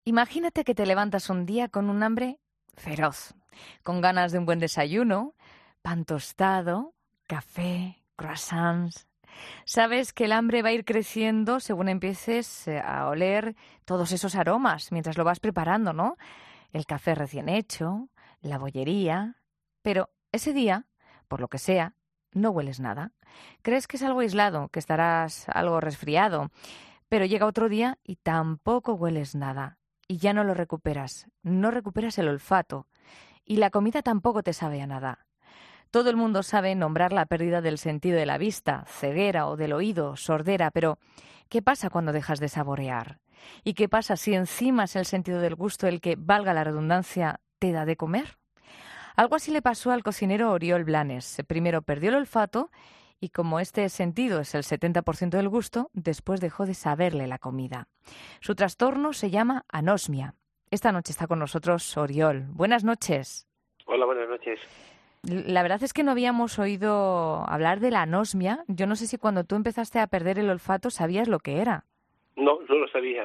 Imagínate que te levantas un día con un hambre feroz, con ganas de un buen desayuno, pan tostado, café, croissants. Sabes que el hambre va a ir creciendo según empieces a oler todos esos aromas mientras lo vas preparando, ¿no? El café recién hecho, la bollería. Pero ese día, por lo que sea, no hueles nada. Crees que es algo aislado, que estarás algo resfriado, pero llega otro día y tampoco hueles nada. Y ya no lo recuperas. No recuperas el olfato. Y la comida tampoco te sabe a nada. Todo el mundo sabe nombrar la pérdida del sentido de la vista, ceguera o del oído, sordera, pero ¿qué pasa cuando dejas de saborear? ¿Y qué pasa si encima es el sentido del gusto el que, valga la redundancia, te da de comer? Algo así le pasó al cocinero Oriol Blanes. Primero perdió el olfato y como este sentido es el 70% del gusto, después dejó de saberle la comida. Su trastorno se llama anosmia. Esta noche está con nosotros Oriol. Buenas noches. Hola, buenas noches. La verdad es que no habíamos oído hablar de la anosmia. Yo no sé si cuando tú empezaste a perder el olfato sabías lo que era. No lo sabía,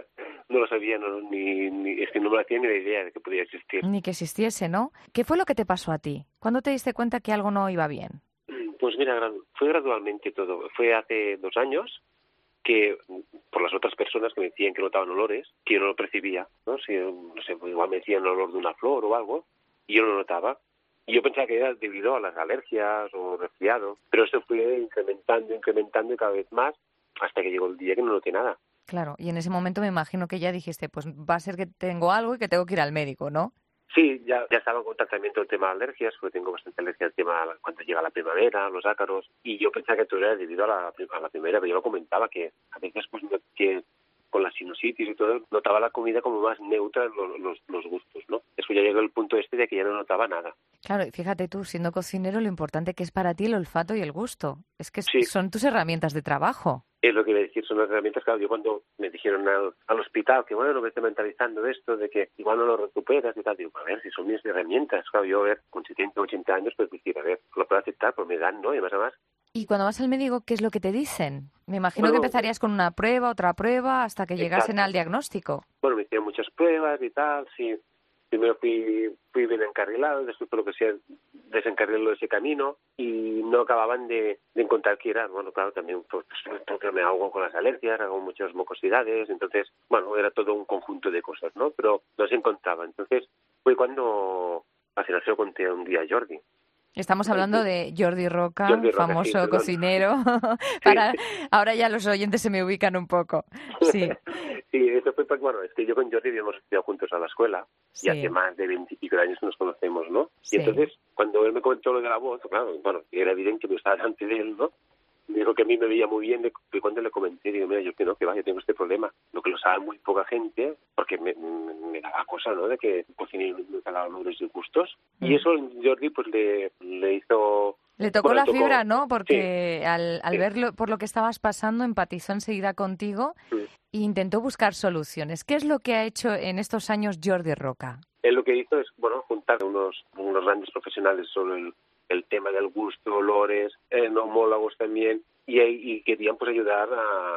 es que no me hacía ni la idea de que podía existir. Ni que existiese, ¿no? ¿Qué fue lo que te pasó a ti? ¿Cuándo te diste cuenta que algo no iba bien? Pues mira, fue gradualmente todo. Fue hace 2 años que, por las otras personas que me decían que notaban olores, que yo no lo percibía, ¿no? Si, no sé, pues igual me decían el olor de una flor o algo, y yo no lo notaba. Y yo pensaba que era debido a las alergias o resfriado, pero eso fue incrementando y cada vez más, hasta que llegó el día que no noté nada. Claro, y en ese momento me imagino que ya dijiste, pues va a ser que tengo algo y que tengo que ir al médico, ¿no? Sí, ya estaba con tratamiento del tema de alergias, porque tengo bastante alergia al tema cuando llega la primavera, los ácaros, y yo pensaba que todo era debido a la primavera, pero yo lo comentaba que a veces pues que con la sinusitis y todo, notaba la comida como más neutra los gustos, ¿no? Eso ya llegó al punto este de que ya no notaba nada. Claro, y fíjate tú, siendo cocinero, lo importante que es para ti el olfato y el gusto. Es que Sí, son tus herramientas de trabajo. es lo que iba a decir, son las herramientas. Claro, yo cuando me dijeron al hospital que bueno, me estoy mentalizando esto, de que igual no lo recuperas y tal, digo, a ver, si son mis herramientas. Claro, yo, a ver, con 70, 80 años, pues decir, a ver, lo puedo aceptar, pues me dan, ¿no? Y además, Y cuando vas al médico, ¿qué es lo que te dicen? Me imagino que bueno, empezarías con una prueba, otra prueba, hasta que llegasen exacto. al diagnóstico. Bueno, me hicieron muchas pruebas y tal, sí. Primero fui bien encarrilado, después por lo que sea desencarriló ese camino y no acababan de encontrar qué era. Bueno, claro, también pues, porque me ahogo con las alergias, hago muchas mucosidades, entonces, bueno, era todo un conjunto de cosas, ¿no? Pero no se encontraba. Entonces fue cuando al final se lo conté un día a Jordi. Estamos hablando de Jordi Roca, Jordi Roca, sí, famoso perdón. cocinero. Sí. Ahora ya los oyentes se me ubican un poco. Sí, Sí, eso fue, pues, bueno, es que yo con Jordi habíamos estudiado juntos a la escuela y hace sí, más de 20 y pico de años que nos conocemos, ¿no? Y sí. entonces, cuando él me comentó lo de la voz, claro, bueno, era evidente que yo estaba delante de él, ¿no? Me dijo que a mí me veía muy bien, y cuando le comenté, digo, mira, yo que no, que vaya, tengo este problema, lo que lo sabe muy poca gente, porque me daba cosa, ¿no?, de que cocinero no te daba olores y gustos. Y Mm. eso Jordi, pues, le hizo... Le tocó Bueno, le la tocó... fibra, ¿no? Sí, Porque al sí. verlo por lo que estabas pasando, empatizó enseguida contigo Mm. e intentó buscar soluciones. ¿Qué es lo que ha hecho en estos años Jordi Roca? Él lo que hizo es, bueno, juntar unos grandes profesionales sobre el tema del gusto, olores, neumólogos también, y querían pues ayudar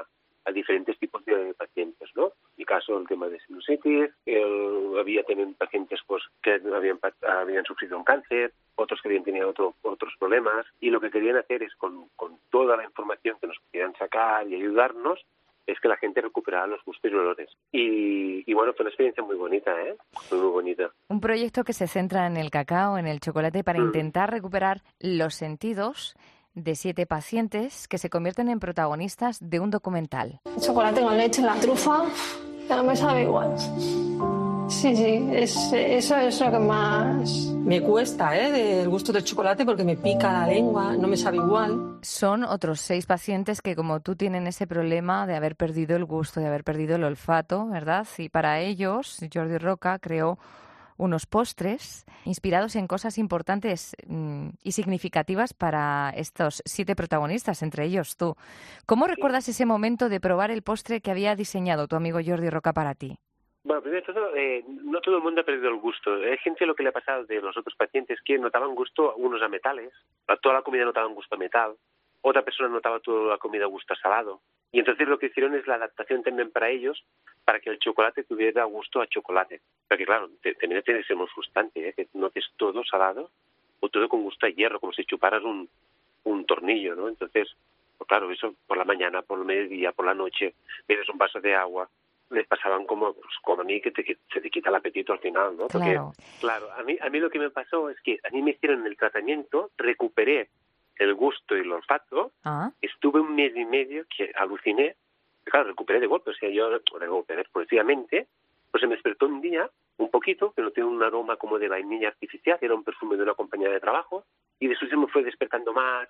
a diferentes tipos de pacientes, ¿no? En mi caso, el tema de sinusitis, había también pacientes pues que habían sufrido un cáncer, otros que habían tenido otros problemas, y lo que querían hacer es con toda la información que nos pudieran sacar y ayudarnos, es que la gente recuperara los gustos y olores. Y bueno, fue una experiencia muy bonita, ¿eh? Muy bonita. Un proyecto que se centra en el cacao, en el chocolate, para Mm. intentar recuperar los sentidos de 7 pacientes que se convierten en protagonistas de un documental. Chocolate con leche, la trufa, ya no me sabe igual. Sí, eso es lo que más... Me cuesta, el gusto del chocolate porque me pica la lengua, no me sabe igual. Son otros 6 pacientes que, como tú, tienen ese problema de haber perdido el gusto, de haber perdido el olfato, ¿verdad? Y para ellos, Jordi Roca creó unos postres inspirados en cosas importantes y significativas para estos 7 protagonistas, entre ellos tú. ¿Cómo recuerdas ese momento de probar el postre que había diseñado tu amigo Jordi Roca para ti? Bueno, primero de todo, no todo el mundo ha perdido el gusto. Hay gente, lo que le ha pasado de los otros pacientes, que notaban gusto unos a metales, toda la comida notaba un gusto a metal, otra persona notaba toda la comida gusto a salado. Y entonces lo que hicieron es la adaptación también para ellos, para que el chocolate tuviera gusto a chocolate. Porque claro, también tiene que ser muy frustrante, que notes todo salado o todo con gusto a hierro, como si chuparas un tornillo, ¿no? Entonces, pues claro, eso por la mañana, por el mediodía, por la noche, bebes un vaso de agua, les pasaban como a mí, que se te quita el apetito al final, ¿no? Porque, claro, a mí lo que me pasó es que a mí me hicieron el tratamiento, recuperé el gusto y el olfato, estuve 1 mes y medio que aluciné, claro, recuperé de golpe, o sea, yo recuperé progresivamente, pues se me despertó un día, un poquito, que no tiene un aroma como de vainilla artificial, era un perfume de una compañía de trabajo, y después se me fue despertando más,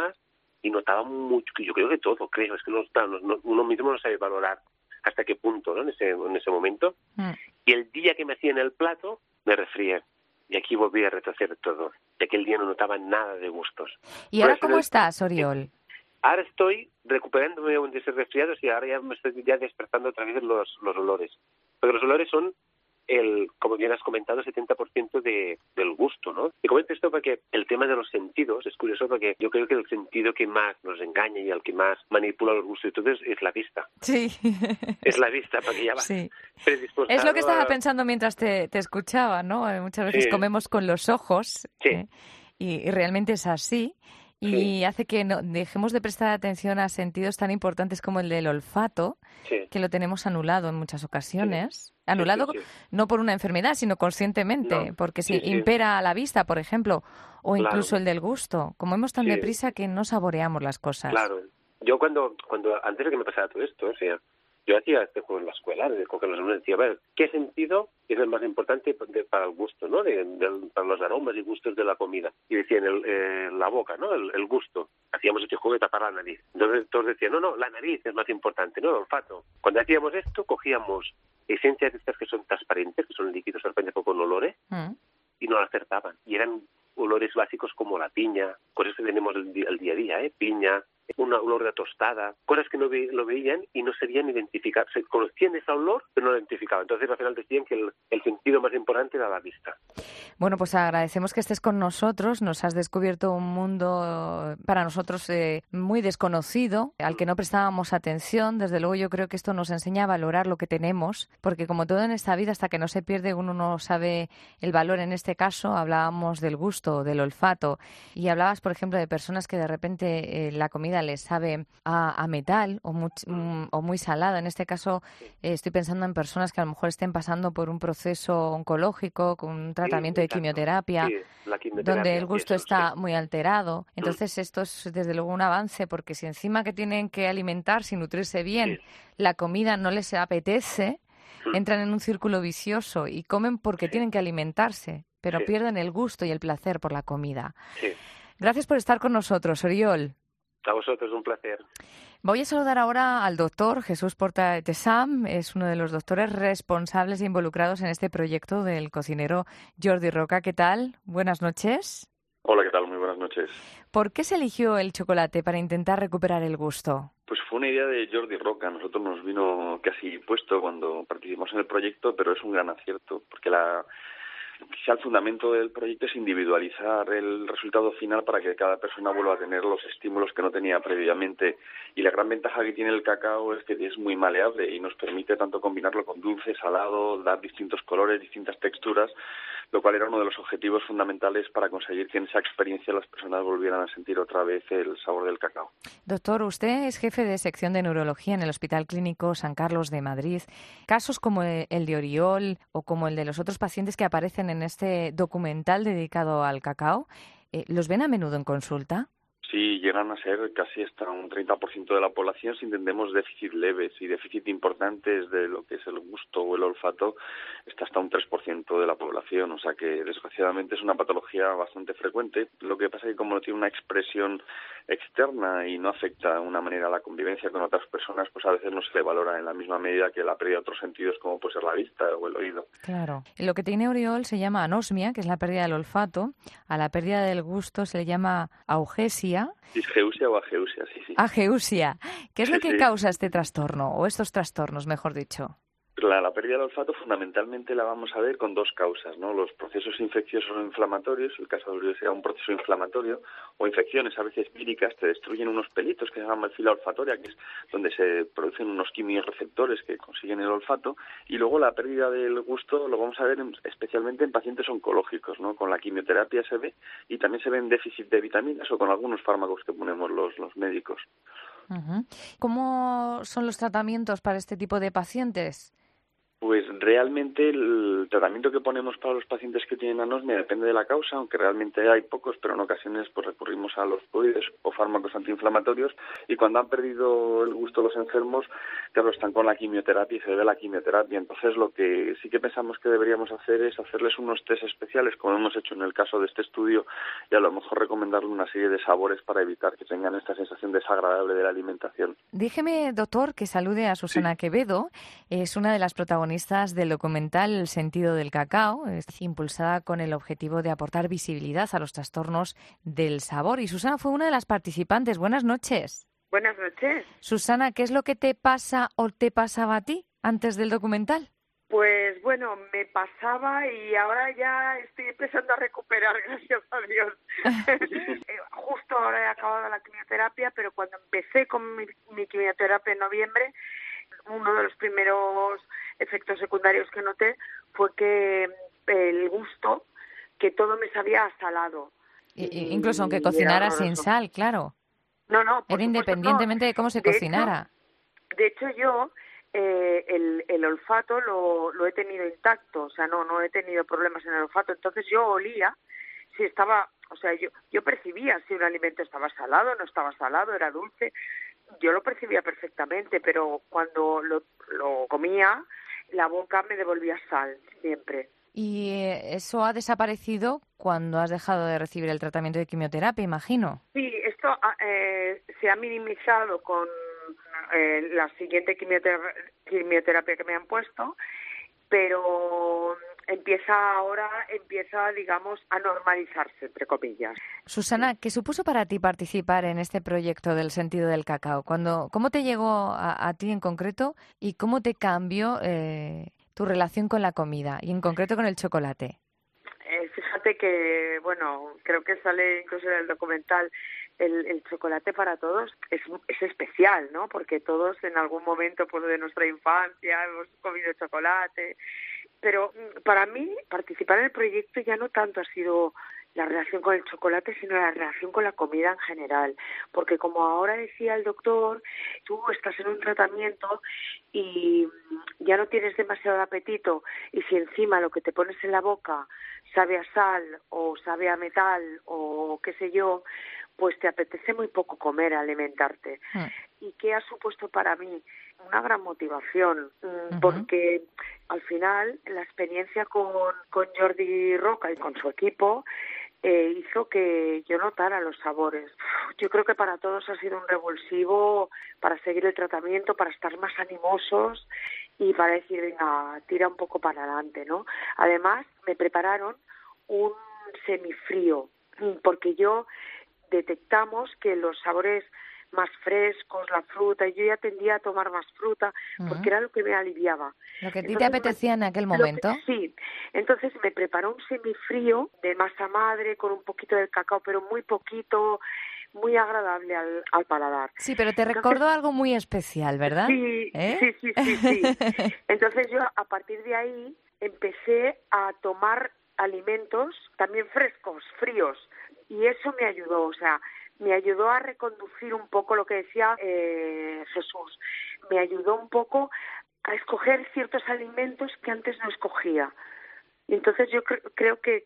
y notaba mucho, que yo creo que todo, es que uno mismo no sabe valorar hasta qué punto, ¿no? En ese momento. Y el día que me hacían el plato, me resfrié. Y aquí volví a retroceder todo. De aquel día no notaba nada de gustos. ¿Y ahora cómo estás, Oriol? Ahora estoy recuperándome de ese resfriado y ahora ya me estoy despertando otra vez los olores. Porque los olores son como bien has comentado, 70% del gusto, ¿no? Te comento esto porque el tema de los sentidos es curioso, porque yo creo que el sentido que más nos engaña y el que más manipula los gustos y todo es la vista. Sí. Es la vista, porque ya va predispuesta. Es lo que estaba pensando mientras te escuchaba, ¿no? Muchas veces comemos con los ojos y realmente es así. Y hace que dejemos de prestar atención a sentidos tan importantes como el del olfato, que lo tenemos anulado en muchas ocasiones. Anulado no por una enfermedad, sino conscientemente, porque si impera la vista, por ejemplo, o incluso el del gusto. Comemos tan deprisa que no saboreamos las cosas. Claro. Yo cuando antes de que me pasara todo esto, o sea, yo hacía este juego en la escuela, con que los alumnos decía, a ver, ¿qué sentido es el más importante para el gusto, ¿no? Para los aromas y gustos de la comida. Y decían la boca, ¿no? El gusto. Hacíamos este juego de tapar la nariz. Entonces todos decían, no, la nariz es más importante, no el olfato. Cuando hacíamos esto, cogíamos esencias de estas que son transparentes, que son líquidos transparentes con olores, y no la acertaban. Y eran olores básicos como la piña, cosas que tenemos el día a día, piña, un olor de tostada, cosas que no lo veían y no sabían identificar. Se conocían ese olor, pero no lo identificaban. Entonces, al final decían que el sentido más importante era la vista. Bueno, pues agradecemos que estés con nosotros. Nos has descubierto un mundo para nosotros muy desconocido, al que no prestábamos atención. Desde luego, yo creo que esto nos enseña a valorar lo que tenemos, porque como todo en esta vida, hasta que no se pierde, uno no sabe el valor. En este caso, hablábamos del gusto, del olfato, y hablabas, por ejemplo, de personas que de repente la comida les sabe a metal o muy salada. En este caso, estoy pensando en personas que a lo mejor estén pasando por un proceso oncológico, con un tratamiento de quimioterapia, donde el gusto está muy alterado. Entonces, esto es desde luego un avance, porque si encima que tienen que alimentarse y nutrirse bien, la comida no les apetece, entran en un círculo vicioso y comen porque tienen que alimentarse, pero pierden el gusto y el placer por la comida. Gracias por estar con nosotros, Oriol. A vosotros, un placer. Voy a saludar ahora al doctor Jesús Porta de Tesam. Es uno de los doctores responsables e involucrados en este proyecto del cocinero Jordi Roca. ¿Qué tal? Buenas noches. Hola, ¿qué tal? Muy buenas noches. ¿Por qué se eligió el chocolate para intentar recuperar el gusto? Pues fue una idea de Jordi Roca. A nosotros nos vino casi puesto cuando participamos en el proyecto, pero es un gran acierto, porque quizá el fundamento del proyecto es individualizar el resultado final para que cada persona vuelva a tener los estímulos que no tenía previamente. Y la gran ventaja que tiene el cacao es que es muy maleable y nos permite tanto combinarlo con dulce, salado, dar distintos colores, distintas texturas, lo cual era uno de los objetivos fundamentales para conseguir que en esa experiencia las personas volvieran a sentir otra vez el sabor del cacao. Doctor, usted es jefe de sección de neurología en el Hospital Clínico San Carlos de Madrid. Casos como el de Oriol o como el de los otros pacientes que aparecen en este documental dedicado al cacao, ¿los ven a menudo en consulta? Sí, llegan a ser casi hasta un 30% de la población si entendemos déficit leves, y déficit importantes de lo que es el gusto o el olfato está hasta un 3% de la población, o sea que desgraciadamente es una patología bastante frecuente. Lo que pasa es que como no tiene una expresión externa y no afecta de una manera a la convivencia con otras personas, pues a veces no se le valora en la misma medida que la pérdida de otros sentidos como puede ser la vista o el oído. Claro. Lo que tiene Oriol se llama anosmia, que es la pérdida del olfato. A la pérdida del gusto se le llama augesia. Disgeusia o ageusia, sí. Ageusia. ¿Qué es lo que causa este trastorno, o estos trastornos, mejor dicho? Pero la pérdida del olfato fundamentalmente la vamos a ver con dos causas, ¿no? Los procesos infecciosos o inflamatorios, el caso de sea un proceso inflamatorio, o infecciones a veces víricas, te destruyen unos pelitos que se llaman fila olfatoria, que es donde se producen unos quimiorreceptores que consiguen el olfato, y luego la pérdida del gusto lo vamos a ver especialmente en pacientes oncológicos, ¿no? Con la quimioterapia se ve, y también se ve en déficit de vitaminas o con algunos fármacos que ponemos los médicos. Uh-huh. ¿Cómo son los tratamientos para este tipo de pacientes? Pues realmente el tratamiento que ponemos para los pacientes que tienen anosmia depende de la causa, aunque realmente hay pocos, pero en ocasiones pues recurrimos a los fluides o fármacos antiinflamatorios, y cuando han perdido el gusto los enfermos, claro, están con la quimioterapia y se debe a la quimioterapia. Entonces lo que sí que pensamos que deberíamos hacer es hacerles unos test especiales, como hemos hecho en el caso de este estudio, y a lo mejor recomendarle una serie de sabores para evitar que tengan esta sensación desagradable de la alimentación. Déjeme, doctor, que salude a Susana Quevedo. Es una de las protagonistas del documental El sentido del cacao, impulsada con el objetivo de aportar visibilidad a los trastornos del sabor. Y Susana fue una de las participantes. Buenas noches. Buenas noches. Susana, ¿qué es lo que te pasa o te pasaba a ti antes del documental? Pues bueno, me pasaba y ahora ya estoy empezando a recuperar, gracias a Dios. Justo ahora he acabado la quimioterapia, pero cuando empecé con mi quimioterapia en noviembre, uno de los primeros efectos secundarios que noté fue que el gusto, que todo me sabía a salado. Incluso aunque cocinara sin sal, claro. No, era independientemente de cómo se cocinara. De hecho, yo el olfato lo he tenido intacto, o sea, no he tenido problemas en el olfato. Entonces yo olía si estaba, o sea, yo percibía si un alimento estaba salado, no estaba salado, era dulce. Yo lo percibía perfectamente, pero cuando lo comía, la boca me devolvía sal, siempre. ¿Y eso ha desaparecido cuando has dejado de recibir el tratamiento de quimioterapia, imagino? Sí, esto se ha minimizado con la siguiente quimioterapia que me han puesto, pero empieza, digamos, a normalizarse, entre comillas. Susana, ¿qué supuso para ti participar en este proyecto del sentido del cacao? ¿Cómo te llegó a ti en concreto y cómo te cambió tu relación con la comida y en concreto con el chocolate? Fíjate que, bueno, creo que sale incluso en el documental, el chocolate para todos es especial, ¿no? Porque todos en algún momento pues, de nuestra infancia hemos comido chocolate. Pero para mí, participar en el proyecto ya no tanto ha sido la relación con el chocolate, sino la relación con la comida en general. Porque como ahora decía el doctor, tú estás en un tratamiento y ya no tienes demasiado apetito, y si encima lo que te pones en la boca sabe a sal o sabe a metal o qué sé yo, pues te apetece muy poco comer, alimentarte. ¿Y qué ha supuesto para mí? Una gran motivación, porque al final la experiencia con Jordi Roca y con su equipo hizo que yo notara los sabores. Yo creo que para todos ha sido un revulsivo para seguir el tratamiento, para estar más animosos y para decir, venga, tira un poco para adelante, ¿no? Además, me prepararon un semifrío, porque detectamos que los sabores más frescos, la fruta, y yo ya tendía a tomar más fruta porque era lo que me aliviaba. Lo que a ti te apetecía en aquel momento. Sí, entonces me preparó un semifrío de masa madre con un poquito de cacao, pero muy poquito, muy agradable al paladar. Sí, pero te recordó algo muy especial, ¿verdad? Sí, sí. Entonces yo a partir de ahí empecé a tomar alimentos también frescos, fríos, y eso me ayudó, o sea, me ayudó a reconducir un poco lo que decía Jesús. Me ayudó un poco a escoger ciertos alimentos que antes no escogía. Y entonces yo creo que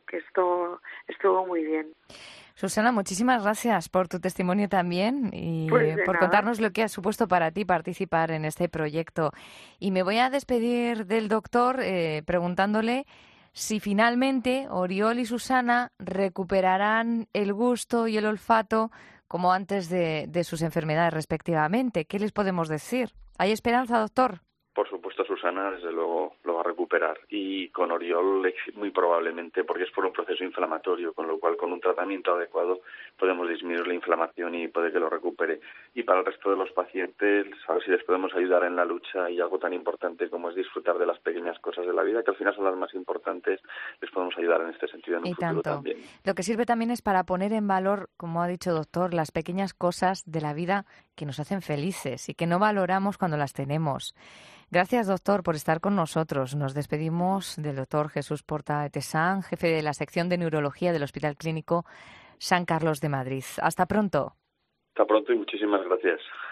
esto estuvo muy bien. Susana, muchísimas gracias por tu testimonio también y por contarnos lo que ha supuesto para ti participar en este proyecto. Y me voy a despedir del doctor preguntándole si finalmente Oriol y Susana recuperarán el gusto y el olfato como antes de sus enfermedades respectivamente. ¿Qué les podemos decir? ¿Hay esperanza, doctor? Por supuesto, Susana, desde luego lo va a recuperar. Y con Oriol muy probablemente, porque es por un proceso inflamatorio, con lo cual con un tratamiento adecuado podemos disminuir la inflamación y puede que lo recupere. Y para el resto de los pacientes, a ver si les podemos ayudar en la lucha, y algo tan importante como es disfrutar de las pequeñas cosas de la vida, que al final son las más importantes, les podemos ayudar en este sentido en un futuro también. Lo que sirve también es para poner en valor, como ha dicho doctor, las pequeñas cosas de la vida que nos hacen felices y que no valoramos cuando las tenemos. Gracias, doctor, por estar con nosotros. Nos despedimos del doctor Jesús Porta Etesán, jefe de la sección de neurología del Hospital Clínico San Carlos de Madrid. Hasta pronto. Hasta pronto y muchísimas gracias.